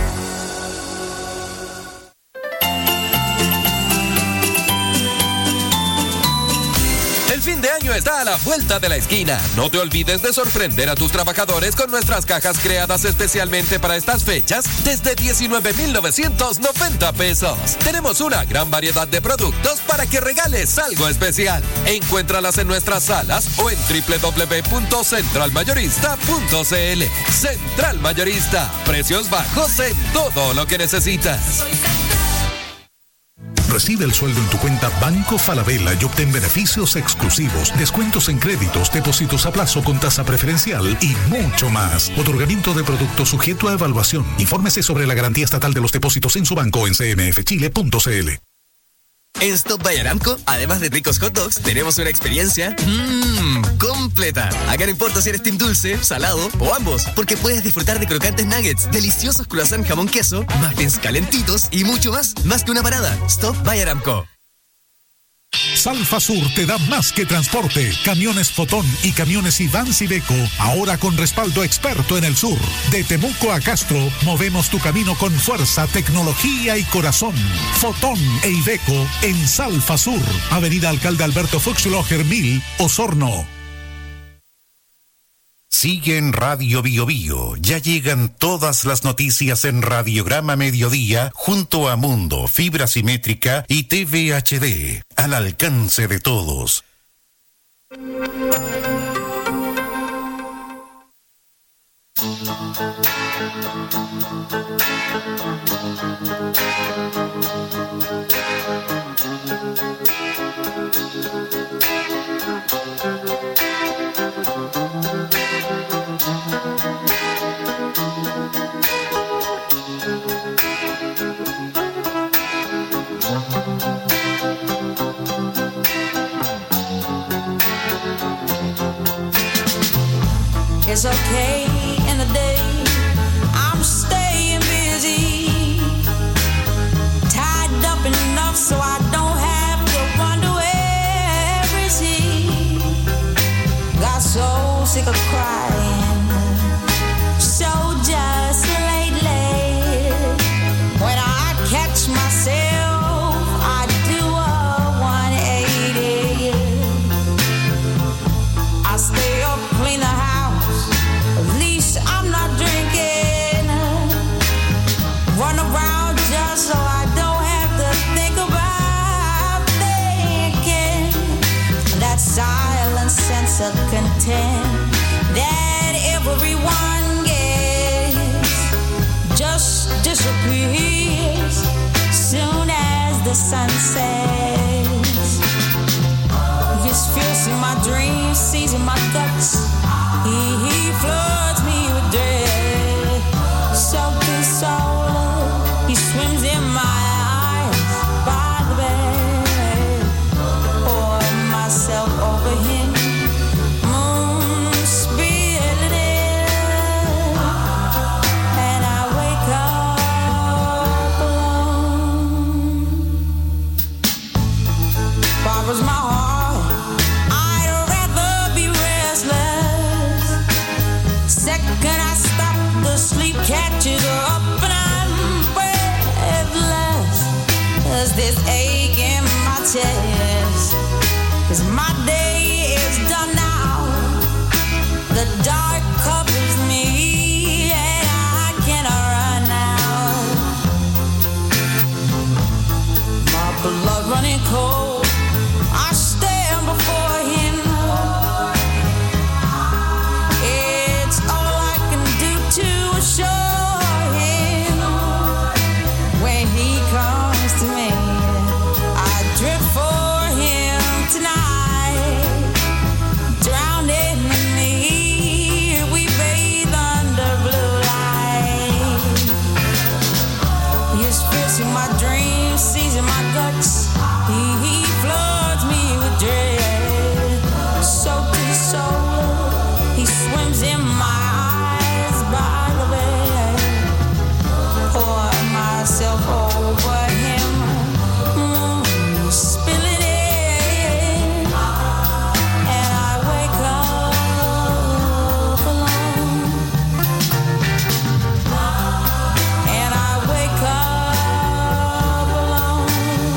Speaker 25: El fin de año está a la vuelta de la esquina. No te olvides de sorprender a tus trabajadores con nuestras cajas creadas especialmente para estas fechas desde diecinueve mil novecientos noventa pesos. Tenemos una gran variedad de productos para que regales algo especial. Encuéntralas en nuestras salas o en doble u doble u doble u punto central mayorista punto c l. Central Mayorista. Precios bajos en todo lo que necesitas.
Speaker 8: Recibe el sueldo en tu cuenta Banco Falabella y obtén beneficios exclusivos, descuentos en créditos, depósitos a plazo con tasa preferencial y mucho más. Otorgamiento de productos sujeto a evaluación. Infórmese sobre la garantía estatal de los depósitos en su banco en c m f chile punto c l.
Speaker 3: En Stop by Aramco, además de ricos hot dogs, tenemos una experiencia mmm, completa. Acá no importa si eres team dulce, salado o ambos, porque puedes disfrutar de crocantes nuggets, deliciosos croissant jamón queso, muffins calentitos y mucho más. Más que una parada. Stop by Aramco.
Speaker 8: Salfa Sur te da más que transporte. Camiones Fotón y camiones Iván Iveco, ahora con respaldo experto en el sur. De Temuco a Castro, movemos tu camino con fuerza, tecnología y corazón. Fotón e Iveco en Salfa Sur, Avenida Alcalde Alberto Fuchsloher mil, Osorno.
Speaker 5: Sigue en Radio Bio Bio. Ya llegan todas las noticias en Radiograma Mediodía junto a Mundo, Fibra Simétrica y T V H D. Al alcance de todos.
Speaker 6: It's okay in the day, I'm staying busy, tied up enough so I don't have to wonder where is he. Got so sick of crying, so just lately, when I catch myself, I do a one eighty. I stay up, clean the house, I'm not drinking, run around just so I don't have to think about thinking. That silent sense of content that everyone gets just disappears soon as the sun sets. It's fierce in my dreams, seizing my guts. He, he floods me with dread, soaked in soul. He swims in my eyes by the bed. Pour myself over him, moon spilling in, and I wake up alone. Barbara's my heart. Second I stop, the sleep catches up and I'm breathless. There's this ache in my chest, 'cause my day is done now. The dark covers me and I cannot run now. My blood running cold, I stand before him. Show him when he comes to me. I drift for him tonight, drowned in me. We bathe under blue light. His fierce in my dreams, seizing my guts. He, he floods me with dread, soaked in soul. He swims in my eyes by myself over him, mm, spilling in, and I wake up alone, and I wake up alone,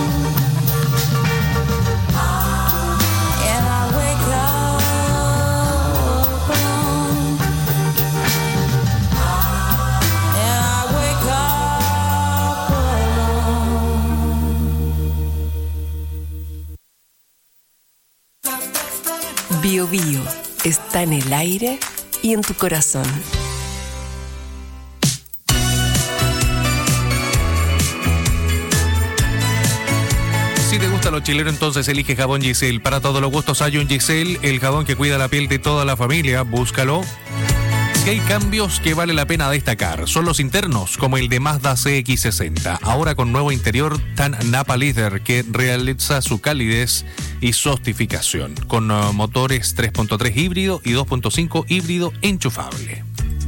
Speaker 6: and I wake up alone, and I wake up.
Speaker 7: Bio Bio está en el aire y en tu corazón.
Speaker 4: Si te gusta lo chileno, entonces elige Jabón Giselle. Para todos los gustos hay un Giselle, el jabón que cuida la piel de toda la familia. Búscalo. Si hay cambios que vale la pena destacar, son los internos, como el de Mazda C X sesenta, ahora con nuevo interior Tan Napa Leather, que realiza su calidez y sofisticación, con uh, motores tres punto tres híbrido y dos punto cinco híbrido enchufable.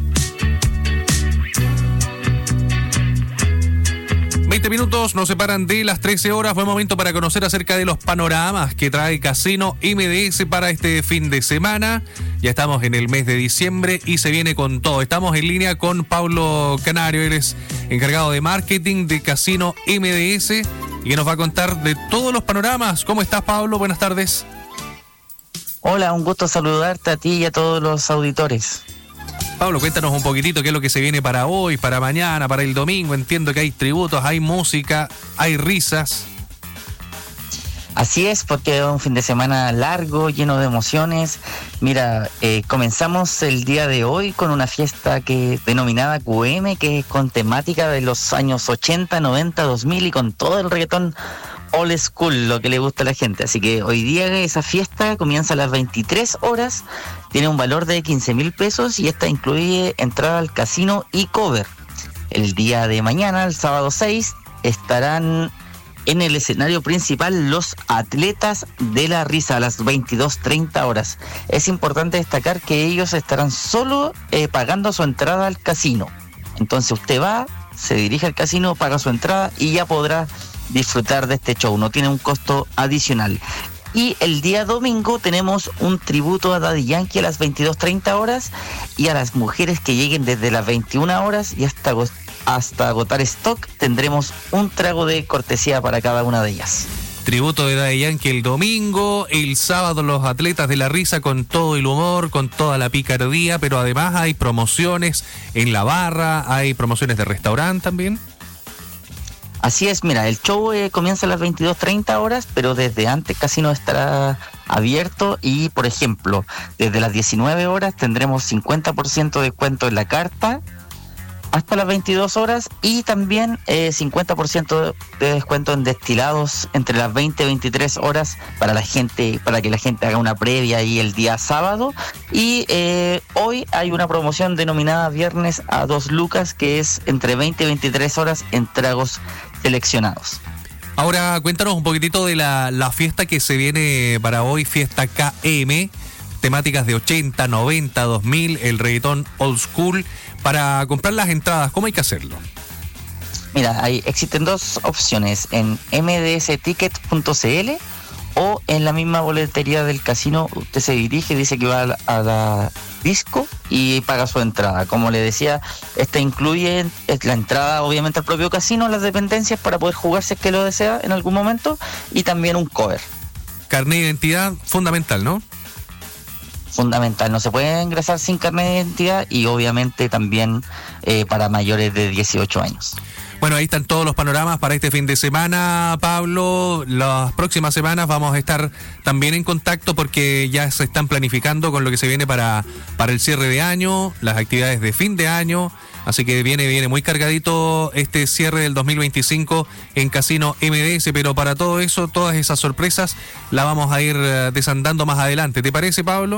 Speaker 4: veinte minutos nos separan de las trece horas. Buen momento para conocer acerca de los panoramas que trae Casino M D S para este fin de semana. Ya estamos en el mes de diciembre y se viene con todo. Estamos en línea con Pablo Canario, él es encargado de marketing de Casino M D S y que nos va a contar de todos los panoramas. ¿Cómo estás, Pablo? Buenas tardes.
Speaker 9: Hola, un gusto saludarte a ti y a todos los auditores.
Speaker 4: Pablo, cuéntanos un poquitito qué es lo que se viene para hoy, para mañana, para el domingo. Entiendo que hay tributos, hay música, hay risas.
Speaker 9: Así es, porque es un fin de semana largo, lleno de emociones. Mira, eh, comenzamos el día de hoy con una fiesta que denominada Q M, que es con temática de los años ochenta, noventa, dos mil y con todo el reggaetón old school, lo que le gusta a la gente. Así que hoy día esa fiesta comienza a las veintitrés horas, tiene un valor de quince mil pesos y esta incluye entrada al casino y cover. El día de mañana, el sábado seis, estarán en el escenario principal los atletas de la risa a las veintidós treinta horas. Es importante destacar que ellos estarán solo eh, pagando su entrada al casino. Entonces usted va, se dirige al casino, paga su entrada y ya podrá disfrutar de este show, no tiene un costo adicional. Y el día domingo tenemos un tributo a Daddy Yankee a las veintidós treinta horas y a las mujeres que lleguen desde las veintiuna horas y hasta, hasta agotar stock tendremos un trago de cortesía para cada una de ellas.
Speaker 4: Tributo de Daddy Yankee el domingo, el sábado los atletas de la risa con todo el humor, con toda la picardía, pero además hay promociones en la barra, hay promociones de restaurante también.
Speaker 9: Así es, mira, el show eh, comienza a las veintidós treinta horas, pero desde antes casi no estará abierto y, por ejemplo, desde las diecinueve horas tendremos cincuenta por ciento de descuento en la carta hasta las veintidós horas y también eh, cincuenta por ciento de descuento en destilados entre las veinte y veintitrés horas para la gente, para que la gente haga una previa ahí el día sábado. Y eh, hoy hay una promoción denominada Viernes a dos lucas, que es entre veinte y veintitrés horas en tragos seleccionados.
Speaker 4: Ahora cuéntanos un poquitito de la, la fiesta que se viene para hoy, fiesta K M, temáticas de ochenta, noventa, dos mil, el reggaetón old school. Para comprar las entradas, ¿cómo hay que hacerlo?
Speaker 9: Mira, hay, existen dos opciones, en m d s ticket punto c l o en la misma boletería del casino. Usted se dirige, dice que va a la, a la disco y paga su entrada. Como le decía, esta incluye la entrada obviamente al propio casino, las dependencias para poder jugar si es que lo desea en algún momento y también un cover.
Speaker 4: Carnet de identidad fundamental, ¿no?
Speaker 9: Fundamental, no se puede ingresar sin carnet de identidad y obviamente también eh, para mayores de dieciocho años.
Speaker 4: Bueno, ahí están todos los panoramas para este fin de semana, Pablo. Las próximas semanas vamos a estar también en contacto porque ya se están planificando con lo que se viene para, para el cierre de año, las actividades de fin de año. Así que viene, viene muy cargadito este cierre del dos mil veinticinco en Casino M D S, pero para todo eso, todas esas sorpresas, la vamos a ir desandando más adelante. ¿Te parece, Pablo?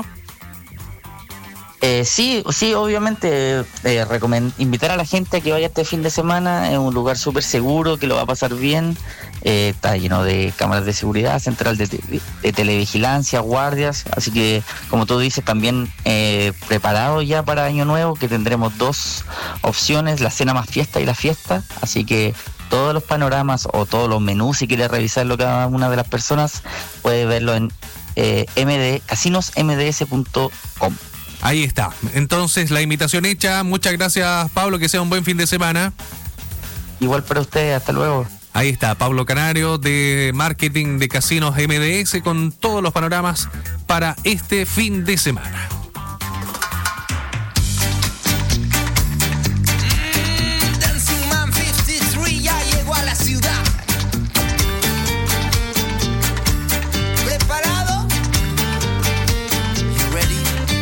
Speaker 9: Eh, sí, sí, obviamente eh, recomend- invitar a la gente a que vaya este fin de semana. Es un lugar súper seguro, que lo va a pasar bien. Eh, está lleno de cámaras de seguridad, central de, te- de televigilancia, guardias. Así que, como tú dices, también eh, preparado ya para Año Nuevo, que tendremos dos opciones, la cena más fiesta y la fiesta. Así que todos los panoramas o todos los menús, si quiere revisarlo cada una de las personas, puede verlo en eh, M D, casinos m d s punto com.
Speaker 4: Ahí está. Entonces, la invitación hecha. Muchas gracias, Pablo. Que sea un buen fin de semana.
Speaker 9: Igual para usted. Hasta luego.
Speaker 4: Ahí está, Pablo Canario, de Marketing de Casinos M D S, con todos los panoramas para este fin de semana.
Speaker 10: Dancing Man cincuenta y tres ya llegó a la ciudad. ¿Preparado? You ready?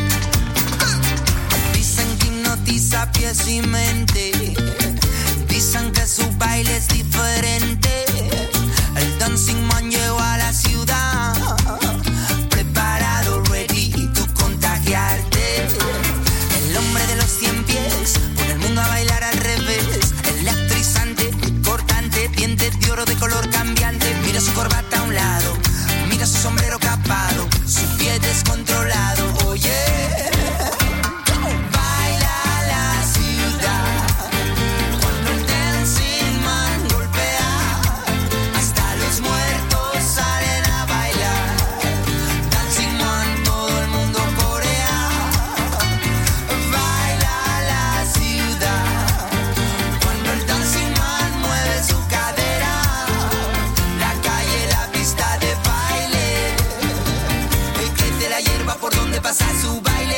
Speaker 10: Dicen que hipnotiza pies y mente. Dicen que su baile es diferente. El Dancing Man llegó a la ciudad. Preparado, ready, tú contagiarte. El hombre de los cien pies, con el mundo a bailar al revés. Electrizante, cortante, dientes de oro de color cambiante. Mira su corbata a un lado, mira su sombrero capado, su pie descontrolado. Oye, baila la ciudad. pasa su baile.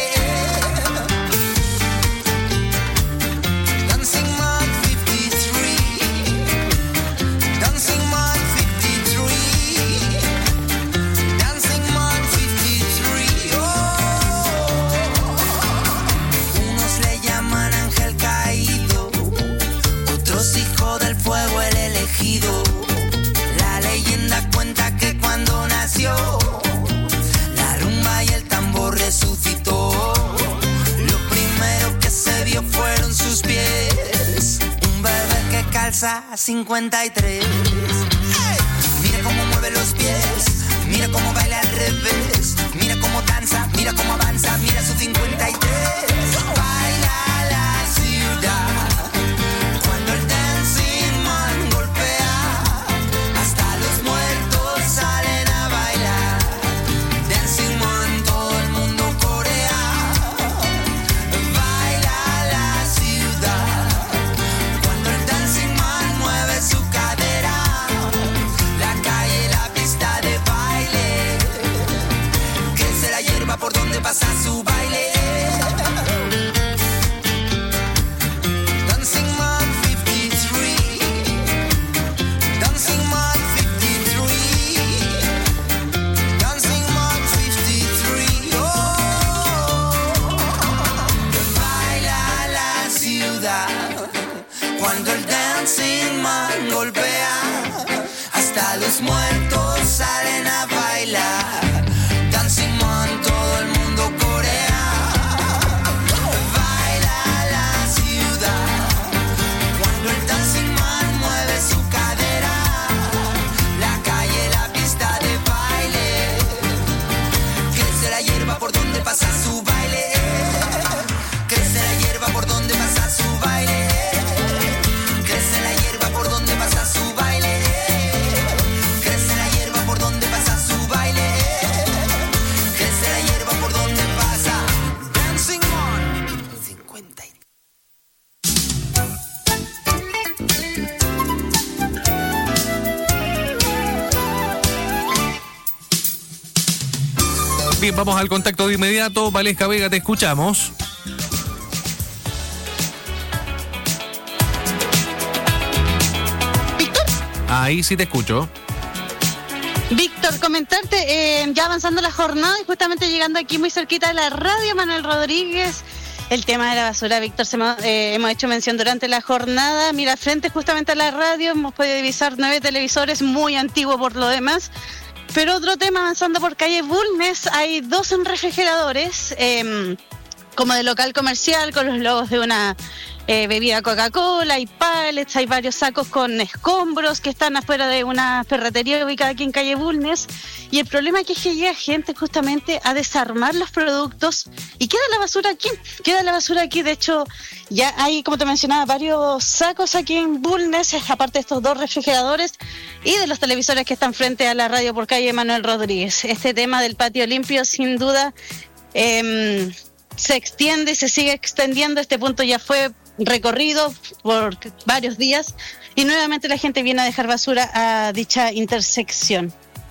Speaker 10: Dancing Man cincuenta y tres, Dancing Man cincuenta y tres, Dancing Man cincuenta y tres. Oh. Unos le llaman ángel caído, otros hijo del fuego el elegido. La leyenda cuenta que cuando nació la rumba y el tambor resucitó. Lo primero que se vio fueron sus pies, un bebé que calza cincuenta y tres. ¡Hey! Mira cómo mueve los pies, mira cómo baila al revés, mira cómo danza, mira cómo avanza, mira su cincuenta y tres. Baila la ciudad cuando el Dancing Man golpea, hasta los muertos salen a bailar. Dancing Man, todo el mundo corea. Baila la ciudad cuando el Dancing Man mueve su cadera. La calle, la pista de baile, crece la hierba por donde pasa su baile. Dancing Man cincuenta y tres, Dancing Man cincuenta y tres, Dancing Man cincuenta y tres. Oh, baila la ciudad cuando el Dancing Man golpea, hasta los muertos salen a bailar. Dancing Man, todo el mundo corea. Baila la ciudad cuando el Dancing Man mueve su cadera. La calle, la pista de baile, crece la hierba por donde pasa su baile. Crece la hierba por donde pasa su baile. Crece la hierba por donde pasa su baile. Crece la hierba por donde pasa su baile. Crece la hierba por donde pasa. Dancing Man cincuenta y tres.
Speaker 4: Bien, vamos al contacto de inmediato. Valesca Vega, te escuchamos. Ahí sí te escucho.
Speaker 19: Víctor, comentarte, eh, ya avanzando la jornada y justamente llegando aquí muy cerquita de la radio Manuel Rodríguez, el tema de la basura, Víctor, se hemos, eh, hemos hecho mención durante la jornada. Mira, frente justamente a la radio hemos podido divisar nueve televisores, muy antiguo por lo demás. Pero otro tema, avanzando por calle Bulnes, hay dos refrigeradores, eh, como de local comercial, con los logos de una eh, bebida Coca-Cola, hay pallets, hay varios sacos con escombros que están afuera de una ferretería ubicada aquí en calle Bulnes. Y el problema aquí es que llega gente justamente a desarmar los productos y queda la basura aquí, queda la basura aquí. De hecho, ya hay, como te mencionaba, varios sacos aquí en Bulnes, aparte de estos dos refrigeradores y de los televisores que están frente a la radio por calle Manuel Rodríguez. Este tema del patio limpio, sin duda, eh, se extiende y se sigue extendiendo. Este punto ya fue recorrido por varios días y nuevamente la gente viene a dejar basura a dicha intersección.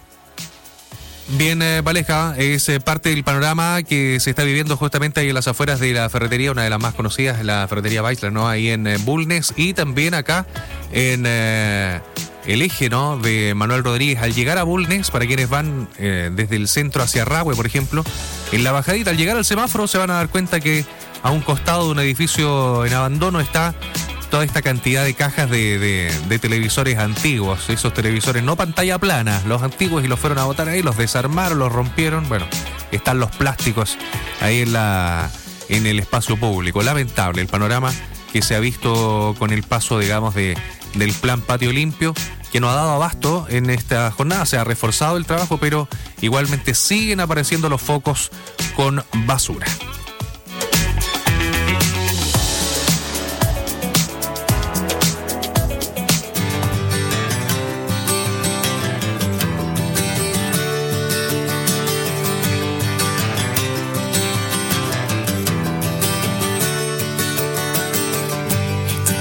Speaker 4: Bien, eh, Valesca, es eh, parte del panorama que se está viviendo justamente ahí en las afueras de la ferretería, una de las más conocidas, la ferretería Weissler, ¿no? Ahí en eh, Bulnes, y también acá en eh, el eje, ¿no?, de Manuel Rodríguez. Al llegar a Bulnes, para quienes van eh, desde el centro hacia Rahue, por ejemplo, en la bajadita, al llegar al semáforo, se van a dar cuenta que a un costado de un edificio en abandono está toda esta cantidad de cajas de, de, de televisores antiguos, esos televisores no pantalla plana, los antiguos, y los fueron a botar ahí, los desarmaron, los rompieron. Bueno, están los plásticos ahí en la en el espacio público. Lamentable el panorama que se ha visto con el paso, digamos, de del plan Patio Limpio, que no ha dado abasto en esta jornada. Se ha reforzado el trabajo, pero igualmente siguen apareciendo los focos con basura.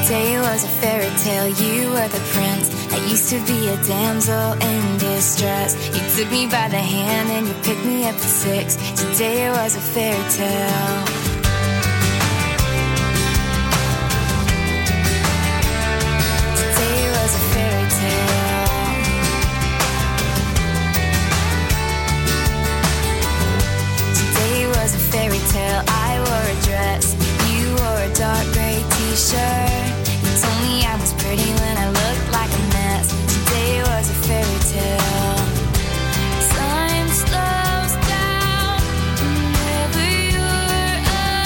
Speaker 18: Was a fairy tale, you were the prince. I used to be a damsel in distress. fix. You took me by the hand and you picked me up at six. Today was a fairy tale. Today was a fairy tale. Today was a fairy tale. I wore a dress, you wore a dark gray t-shirt. You told me I was pretty when I looked like a mess. Today was a fairy tale. Time slows down whenever you're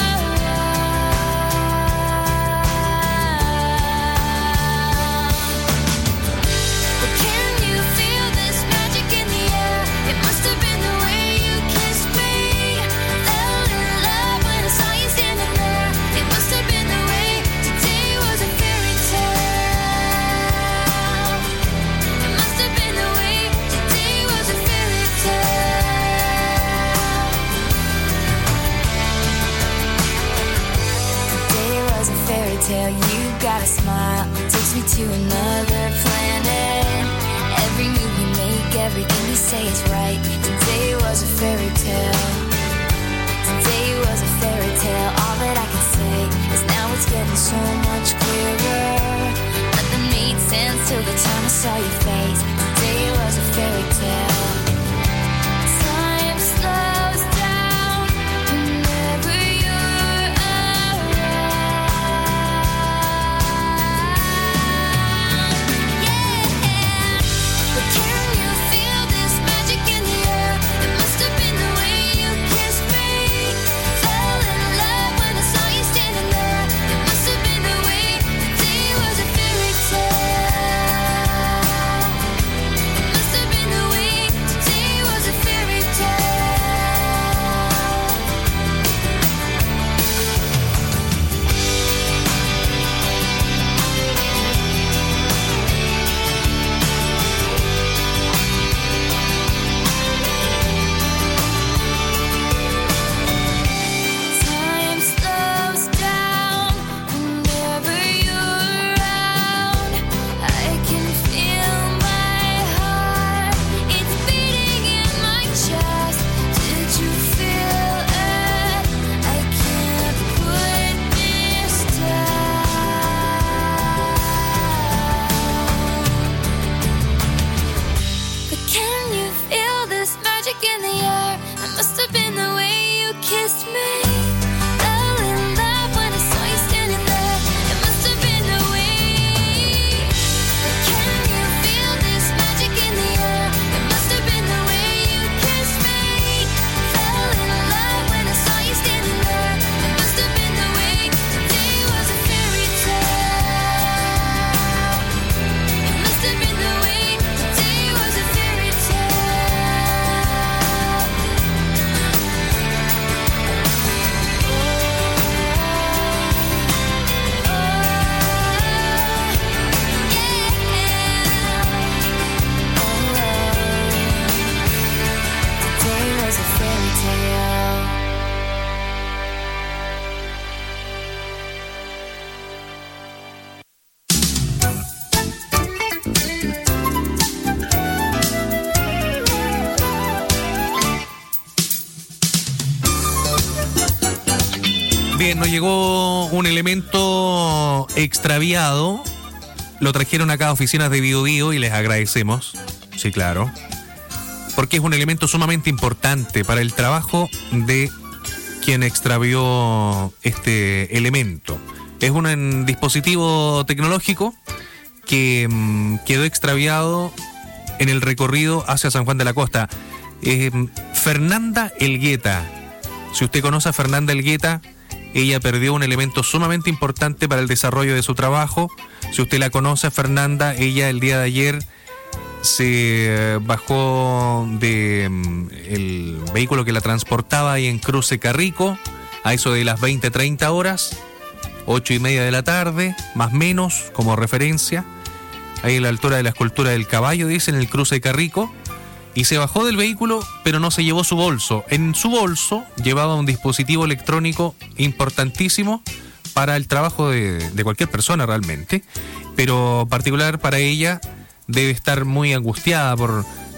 Speaker 18: around. Well, can you feel this magic in the air? It must have been the way you kissed me. Fell in love when I saw you standing there. It must have been the way. Today was a fairy tale. It must have been the way. Today was a fairy tale. Today was a fairy tale. You got a smile, takes me to another planet. Every move you make, everything you say is right. Today was a fairy tale. Today was a fairy tale. All that I can say is now it's getting so much clearer. Nothing made sense till the time I saw your face. Today was a fairy tale. Time slows down whenever you're around. Yeah. But can you feel this magic in the air? It must have been the way you kissed me. Fell in love when I saw you standing there. It must have been the way. Today was a fairy tale. It must have been the way. Today was a fairy Time slows down whenever you're around. I can feel my heart, it's beating in my chest. Did you feel it? I can't put this down. But can you feel this magic in the air? It must have been the way you kissed me. Fell in love when I saw you standing there. It must have been the way. But can you feel this magic in the air? It must have been the way you kissed me. Fell in love when I saw you standing there. It must have been the way. Today was a fairy tale. It must have been the way. Today was a fairy tale. Today was a fairy tale.
Speaker 4: Bien, nos llegó un elemento extraviado. Lo trajeron acá a oficinas de Bio Bio y les agradecemos. Sí, claro. Porque es un elemento sumamente importante para el trabajo de quien extravió este elemento. Es un dispositivo tecnológico que mmm, quedó extraviado en el recorrido hacia San Juan de la Costa. Eh, Fernanda Elgueta. Si usted conoce a Fernanda Elgueta, ella perdió un elemento sumamente importante para el desarrollo de su trabajo. Si usted la conoce, Fernanda, ella el día de ayer se bajó del vehículo que la transportaba ahí en Cruce Carrico, a eso de las veinte treinta horas, ocho y media de la tarde, más o menos, como referencia, ahí a la altura de la escultura del caballo, dice, en el Cruce Carrico, y se bajó del vehículo, pero no se llevó su bolso. En su bolso llevaba un dispositivo electrónico importantísimo para el trabajo de, de cualquier persona realmente, pero particular para ella debe estar muy angustiada por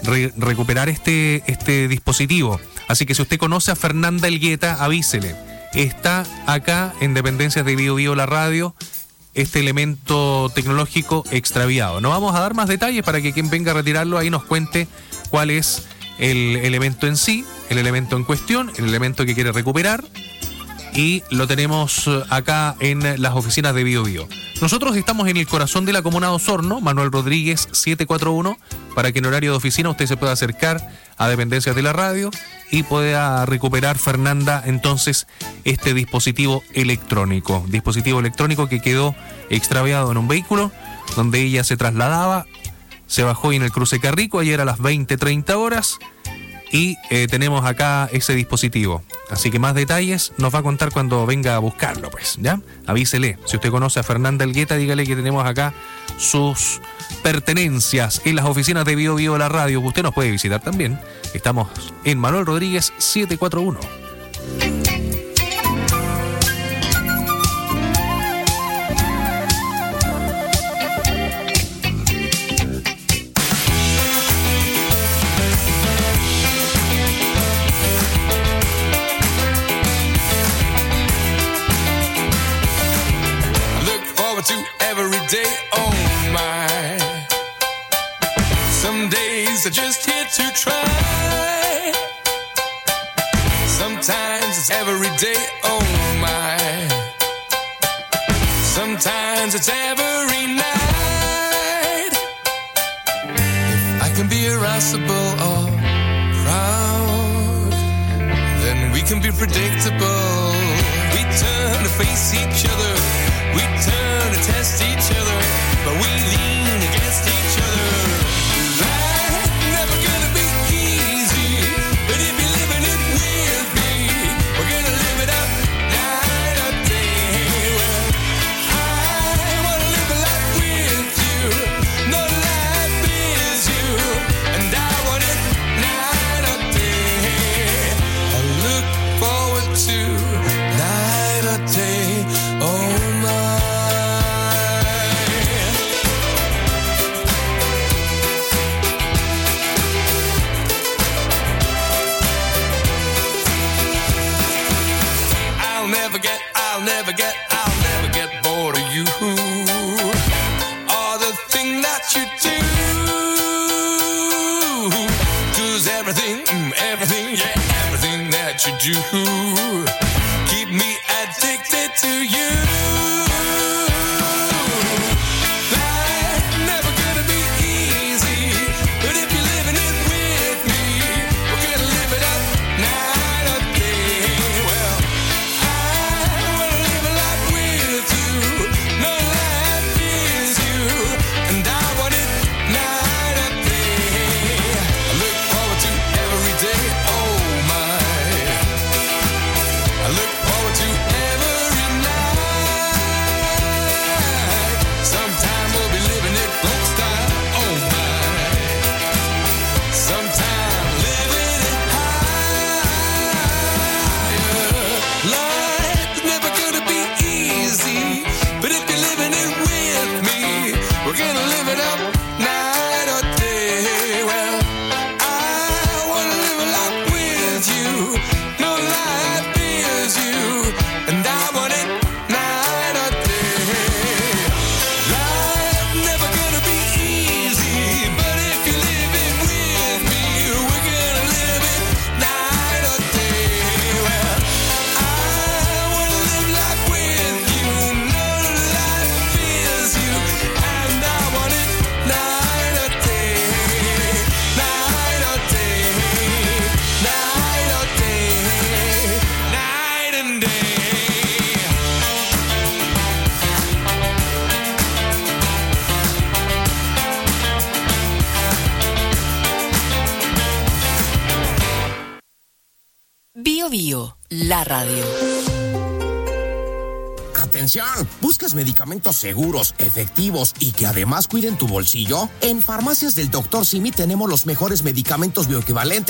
Speaker 4: re- recuperar este, este dispositivo. Así que si usted conoce a Fernanda Elgueta, avísele. Está acá en Dependencias de Bio Bio la radio, este elemento tecnológico extraviado. No vamos a dar más detalles para que quien venga a retirarlo ahí nos cuente cuál es el elemento en sí, el elemento en cuestión, el elemento que quiere recuperar. Y lo tenemos acá en las oficinas de Bio Bio. Nosotros estamos en el corazón de la comuna de Osorno, Manuel Rodríguez siete cuatro uno, para que en horario de oficina usted se pueda acercar a Dependencias de la radio y pueda recuperar, Fernanda, entonces este dispositivo electrónico. Dispositivo electrónico que quedó extraviado en un vehículo donde ella se trasladaba, se bajó en el cruce Carrico ayer a las veinte treinta horas. Y eh, tenemos acá ese dispositivo. Así que más detalles nos va a contar cuando venga a buscarlo, pues, ¿ya? Avísele. Si usted conoce a Fernanda Elgueta, dígale que tenemos acá sus pertenencias en las oficinas de Bio Bio la radio. Usted nos puede visitar también. Estamos en Manuel Rodríguez siete cuatro uno.
Speaker 1: To every day, oh my. Some days are just here to try. Sometimes it's every day, oh my. Sometimes it's every night. If I can be irascible or proud, then we can be predictable. We turn to face each other. We turn to test each other, but we lean against each other. Life's never gonna be easy, but if you're living it with me, we're gonna live it up night or day. Well, I wanna live a life with you, no life is you, and I want it night or day. I look forward to night or day. Oh my. I'll never get, I'll never get bored of you or the thing that you do. 'Cause everything, everything, yeah, everything that you do keep me addicted to you. Life's never gonna be easy, but if you're living it with me, we're gonna live it up night or day. Well, no life is you, and I want it night or day. I look forward to every day, oh my. I look forward to every night. Sometime we'll be living it folk style, oh my. Sometime living it high. Life's never gonna be easy, but if you're living it with me, we're gonna live it up night or day. Well, I wanna live a life with you, no life is you, and I want it night or day. Life's never gonna be easy, but if you live it with me, we're gonna live it night or day. Well, I wanna live life with you, no life is you, and I want it night or day, night or day, night or day, night and day.
Speaker 7: Bio Bio, la radio.
Speaker 11: Atención, ¿buscas medicamentos seguros, efectivos y que además cuiden tu bolsillo? En Farmacias del doctor Simi tenemos los mejores medicamentos bioequivalentes